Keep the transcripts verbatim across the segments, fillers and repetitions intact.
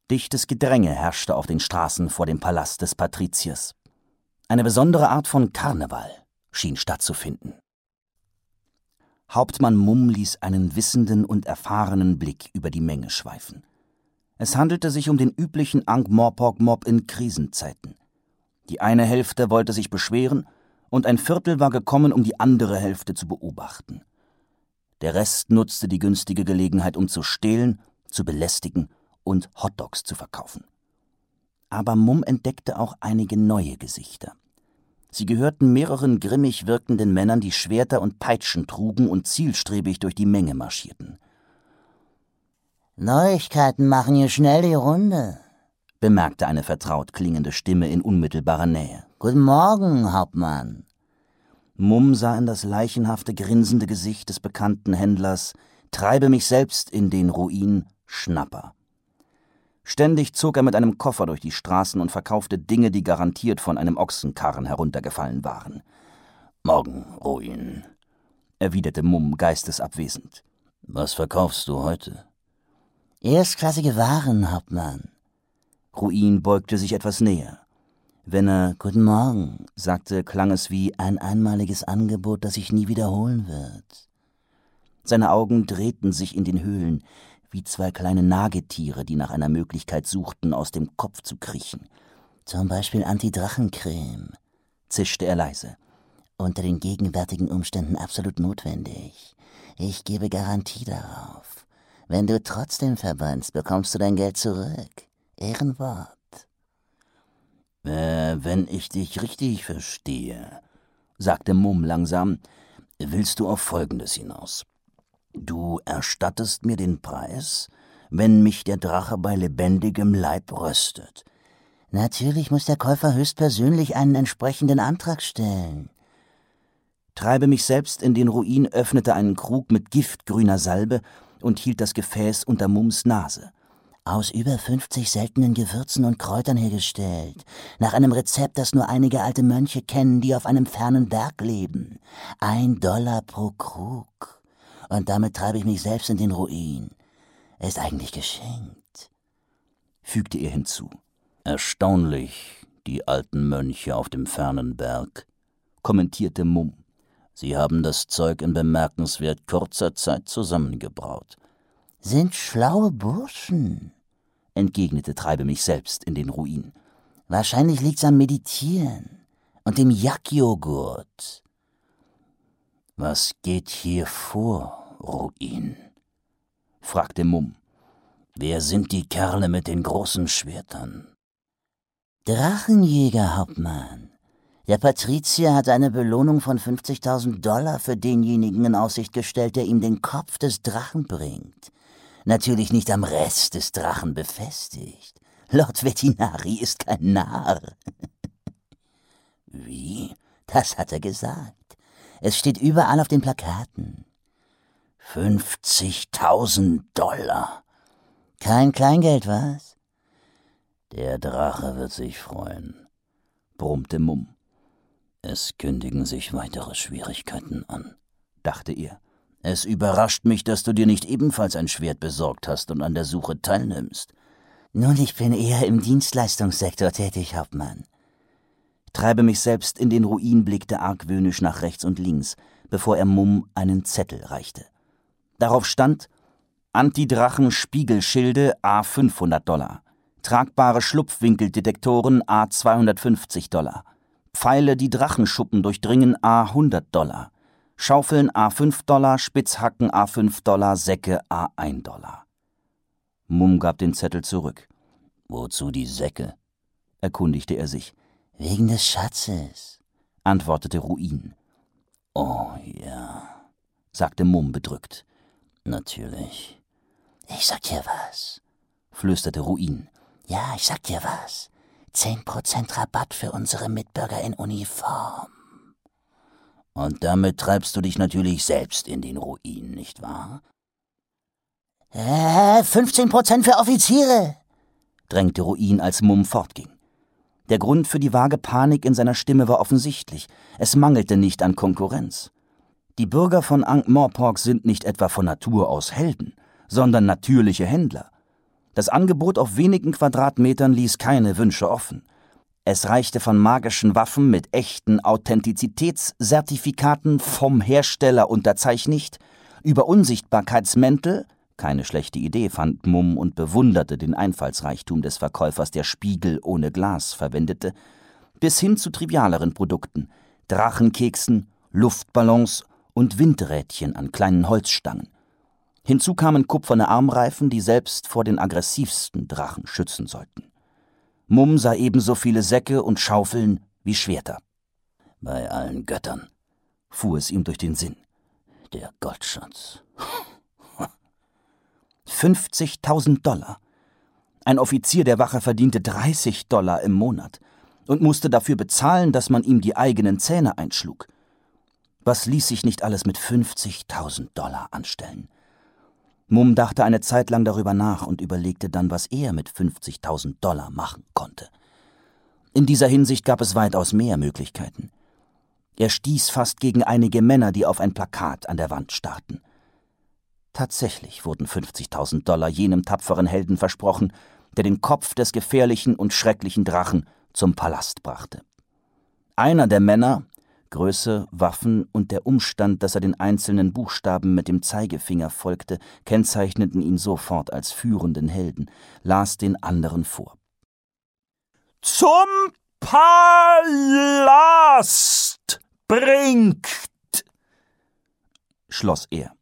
Dichtes Gedränge herrschte auf den Straßen vor dem Palast des Patriziers. Eine besondere Art von Karneval schien stattzufinden. Hauptmann Mumm ließ einen wissenden und erfahrenen Blick über die Menge schweifen. Es handelte sich um den üblichen Ankh-Morpork-Mob in Krisenzeiten. Die eine Hälfte wollte sich beschweren und ein Viertel war gekommen, um die andere Hälfte zu beobachten. Der Rest nutzte die günstige Gelegenheit, um zu stehlen, zu belästigen und Hotdogs zu verkaufen. Aber Mumm entdeckte auch einige neue Gesichter. Sie gehörten mehreren grimmig wirkenden Männern, die Schwerter und Peitschen trugen und zielstrebig durch die Menge marschierten. »Neuigkeiten machen hier schnell die Runde«, bemerkte eine vertraut klingende Stimme in unmittelbarer Nähe. »Guten Morgen, Hauptmann.« Mumm sah in das leichenhafte, grinsende Gesicht des bekannten Händlers, treibe mich selbst in den Ruin, Schnapper. Ständig zog er mit einem Koffer durch die Straßen und verkaufte Dinge, die garantiert von einem Ochsenkarren heruntergefallen waren. »Morgen, Ruin«, erwiderte Mumm geistesabwesend. »Was verkaufst du heute?« »Erstklassige Waren, Hauptmann.« Ruin beugte sich etwas näher. Wenn er »Guten Morgen« sagte, klang es wie ein einmaliges Angebot, das sich nie wiederholen wird. Seine Augen drehten sich in den Höhlen, wie zwei kleine Nagetiere, die nach einer Möglichkeit suchten, aus dem Kopf zu kriechen. »Zum Beispiel Anti-Drachencreme«, zischte er leise. »Unter den gegenwärtigen Umständen absolut notwendig. Ich gebe Garantie darauf. Wenn du trotzdem verbrennst, bekommst du dein Geld zurück. Ehrenwort.« Äh, wenn ich dich richtig verstehe«, sagte Mumm langsam, »willst du auf Folgendes hinaus. Du erstattest mir den Preis, wenn mich der Drache bei lebendigem Leib röstet.« »Natürlich muss der Käufer höchstpersönlich einen entsprechenden Antrag stellen.« Treibe mich selbst in den Ruin öffnete einen Krug mit giftgrüner Salbe und hielt das Gefäß unter Mumms Nase. »Aus über fünfzig seltenen Gewürzen und Kräutern hergestellt, nach einem Rezept, das nur einige alte Mönche kennen, die auf einem fernen Berg leben. Ein Dollar pro Krug. Und damit treibe ich mich selbst in den Ruin. Ist eigentlich geschenkt«, fügte er hinzu. »Erstaunlich, die alten Mönche auf dem fernen Berg«, kommentierte Mumm. »Sie haben das Zeug in bemerkenswert kurzer Zeit zusammengebraut.« »Sind schlaue Burschen«, entgegnete Treibe mich selbst in den Ruin. »Wahrscheinlich liegt's am Meditieren und dem Yak-Joghurt.« »Was geht hier vor, Ruin?«, fragte Mumm. »Wer sind die Kerle mit den großen Schwertern?« »Drachenjäger, Hauptmann. Der Patrizier hat eine Belohnung von fünfzigtausend Dollar für denjenigen in Aussicht gestellt, der ihm den Kopf des Drachen bringt. Natürlich nicht am Rest des Drachen befestigt. Lord Vetinari ist kein Narr.« »Wie?« »Das hat er gesagt. Es steht überall auf den Plakaten.« »fünfzigtausend Dollar. Kein Kleingeld, was?« »Der Drache wird sich freuen«, brummte Mumm. »Es kündigen sich weitere Schwierigkeiten an«, dachte er. »Es überrascht mich, dass du dir nicht ebenfalls ein Schwert besorgt hast und an der Suche teilnimmst.« »Nun, ich bin eher im Dienstleistungssektor tätig, Hauptmann.« Treibe mich selbst in den Ruin blickte argwöhnisch nach rechts und links, bevor er Mumm einen Zettel reichte. Darauf stand: Anti-Drachen-Spiegelschilde a fünfhundert Dollar, tragbare Schlupfwinkeldetektoren a zweihundertfünfzig Dollar, Pfeile, die Drachenschuppen durchdringen a hundert Dollar, Schaufeln a fünf Dollar, Spitzhacken a fünf Dollar, Säcke a ein Dollar. Mumm gab den Zettel zurück. »Wozu die Säcke?« erkundigte er sich. »Wegen des Schatzes«, antwortete Ruin. »Oh ja«, sagte Mumm bedrückt. »Natürlich.« »Ich sag dir was«, flüsterte Ruin. »Ja, ich sag dir was. Zehn Prozent Rabatt für unsere Mitbürger in Uniform.« »Und damit treibst du dich natürlich selbst in den Ruin, nicht wahr?« »Äh, fünfzehn Prozent für Offiziere«, drängte Ruin, als Mumm fortging. Der Grund für die vage Panik in seiner Stimme war offensichtlich. Es mangelte nicht an Konkurrenz. Die Bürger von Ankh-Morpork sind nicht etwa von Natur aus Helden, sondern natürliche Händler. Das Angebot auf wenigen Quadratmetern ließ keine Wünsche offen. Es reichte von magischen Waffen mit echten Authentizitätszertifikaten vom Hersteller unterzeichnet, über Unsichtbarkeitsmäntel, keine schlechte Idee, fand Mumm und bewunderte den Einfallsreichtum des Verkäufers, der Spiegel ohne Glas verwendete, bis hin zu trivialeren Produkten, Drachenkeksen, Luftballons und Windrädchen an kleinen Holzstangen. Hinzu kamen kupferne Armreifen, die selbst vor den aggressivsten Drachen schützen sollten. Mumm sah ebenso viele Säcke und Schaufeln wie Schwerter. Bei allen Göttern, fuhr es ihm durch den Sinn. Der Goldschatz. fünfzigtausend Dollar. Ein Offizier der Wache verdiente dreißig Dollar im Monat und musste dafür bezahlen, dass man ihm die eigenen Zähne einschlug. Was ließ sich nicht alles mit fünfzigtausend Dollar anstellen? Mumm dachte eine Zeit lang darüber nach und überlegte dann, was er mit fünfzigtausend Dollar machen konnte. In dieser Hinsicht gab es weitaus mehr Möglichkeiten. Er stieß fast gegen einige Männer, die auf ein Plakat an der Wand starrten. Tatsächlich wurden fünfzigtausend Dollar jenem tapferen Helden versprochen, der den Kopf des gefährlichen und schrecklichen Drachen zum Palast brachte. Einer der Männer, Größe, Waffen und der Umstand, dass er den einzelnen Buchstaben mit dem Zeigefinger folgte, kennzeichneten ihn sofort als führenden Helden, las den anderen vor. »Zum Palast bringt«, schloss er.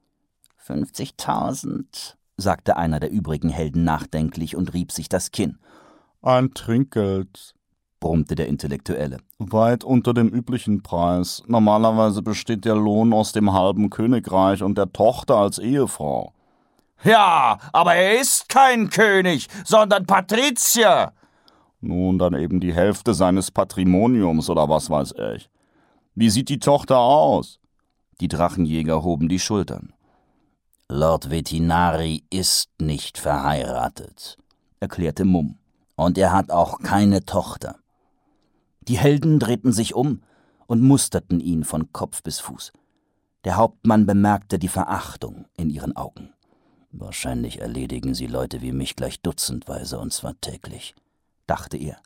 »fünfzigtausend«, sagte einer der übrigen Helden nachdenklich und rieb sich das Kinn. »Ein Trinkgeld«, brummte der Intellektuelle. »Weit unter dem üblichen Preis. Normalerweise besteht der Lohn aus dem halben Königreich und der Tochter als Ehefrau.« »Ja, aber er ist kein König, sondern Patrizier.« »Nun, dann eben die Hälfte seines Patrimoniums oder was weiß ich. Wie sieht die Tochter aus?« Die Drachenjäger hoben die Schultern. »Lord Vetinari ist nicht verheiratet«, erklärte Mumm. »Und er hat auch keine Tochter.« Die Helden drehten sich um und musterten ihn von Kopf bis Fuß. Der Hauptmann bemerkte die Verachtung in ihren Augen. »Wahrscheinlich erledigen sie Leute wie mich gleich dutzendweise, und zwar täglich«, dachte er.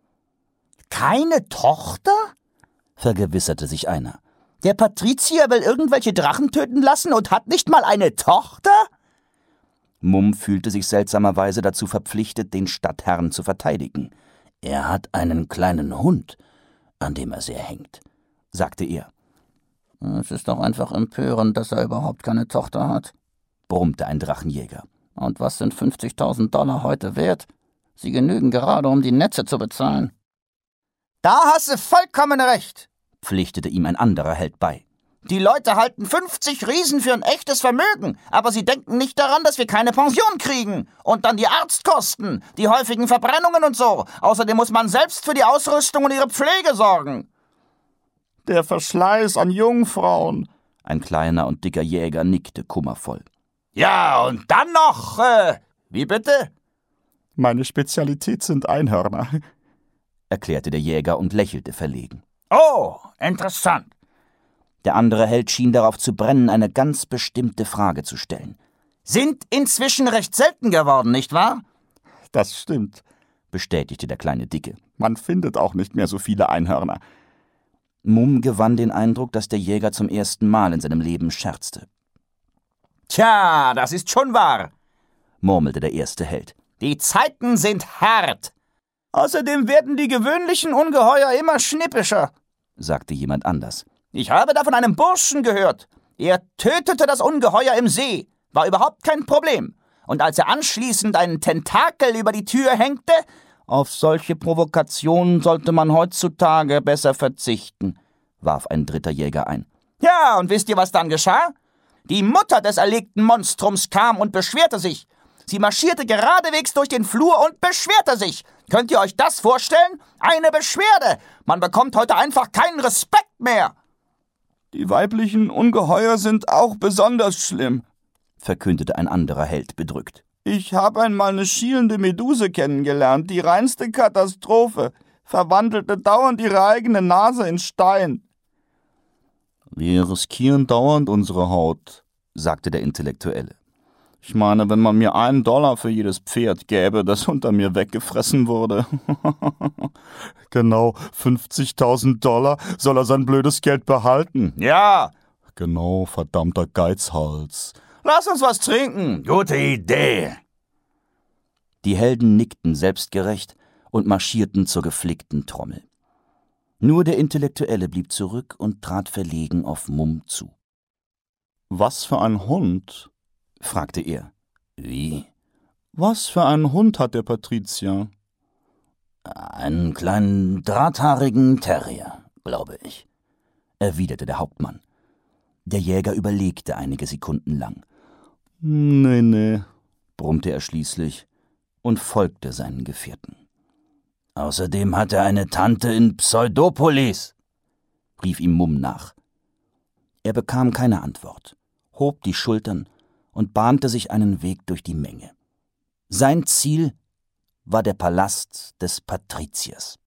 »Keine Tochter?« vergewisserte sich einer. »Der Patrizier will irgendwelche Drachen töten lassen und hat nicht mal eine Tochter?« Mumm fühlte sich seltsamerweise dazu verpflichtet, den Stadtherrn zu verteidigen. »Er hat einen kleinen Hund, an dem er sehr hängt«, sagte er. »Es ist doch einfach empörend, dass er überhaupt keine Tochter hat«, brummte ein Drachenjäger. »Und was sind fünfzigtausend Dollar heute wert? Sie genügen gerade, um die Netze zu bezahlen.« »Da hast du vollkommen recht«, pflichtete ihm ein anderer Held bei. »Die Leute halten fünfzig Riesen für ein echtes Vermögen, aber sie denken nicht daran, dass wir keine Pension kriegen. Und dann die Arztkosten, die häufigen Verbrennungen und so. Außerdem muss man selbst für die Ausrüstung und ihre Pflege sorgen.« »Der Verschleiß an Jungfrauen«, ein kleiner und dicker Jäger nickte kummervoll. »Ja, und dann noch, äh, wie bitte?« »Meine Spezialität sind Einhörner«, erklärte der Jäger und lächelte verlegen. »Oh, interessant.« Der andere Held schien darauf zu brennen, eine ganz bestimmte Frage zu stellen. »Sind inzwischen recht selten geworden, nicht wahr?« »Das stimmt«, bestätigte der kleine Dicke. »Man findet auch nicht mehr so viele Einhörner.« Mumm gewann den Eindruck, dass der Jäger zum ersten Mal in seinem Leben scherzte. »Tja, das ist schon wahr«, murmelte der erste Held. »Die Zeiten sind hart. Außerdem werden die gewöhnlichen Ungeheuer immer schnippischer«, sagte jemand anders. »Ich habe da von einem Burschen gehört. Er tötete das Ungeheuer im See, war überhaupt kein Problem. Und als er anschließend einen Tentakel über die Tür hängte...« »Auf solche Provokationen sollte man heutzutage besser verzichten«, warf ein dritter Jäger ein. »Ja, und wisst ihr, was dann geschah? Die Mutter des erlegten Monstrums kam und beschwerte sich. Sie marschierte geradewegs durch den Flur und beschwerte sich. Könnt ihr euch das vorstellen? Eine Beschwerde. Man bekommt heute einfach keinen Respekt mehr.« »Die weiblichen Ungeheuer sind auch besonders schlimm«, verkündete ein anderer Held bedrückt. »Ich habe einmal eine schielende Meduse kennengelernt, die reinste Katastrophe, verwandelte dauernd ihre eigene Nase in Stein.« »Wir riskieren dauernd unsere Haut«, sagte der Intellektuelle. Ich meine, wenn man mir einen Dollar für jedes Pferd gäbe, das unter mir weggefressen wurde. Genau, fünfzigtausend Dollar soll er sein blödes Geld behalten. Ja, Genau, verdammter Geizhals. lass uns was trinken. Gute Idee. Die Helden nickten selbstgerecht und marschierten zur geflickten Trommel. Nur der Intellektuelle blieb zurück und trat verlegen auf Mumm zu. Was für ein Hund? Fragte er. Wie? Was für einen Hund hat der Patrizier? Einen kleinen drahthaarigen Terrier, glaube ich, erwiderte der Hauptmann. Der Jäger überlegte einige Sekunden lang. Nee, nee, brummte er schließlich und folgte seinen Gefährten. Außerdem hat er eine Tante in Pseudopolis, rief ihm Mumm nach. Er bekam keine Antwort, hob die Schultern und bahnte sich einen Weg durch die Menge. Sein Ziel war der Palast des Patriziers.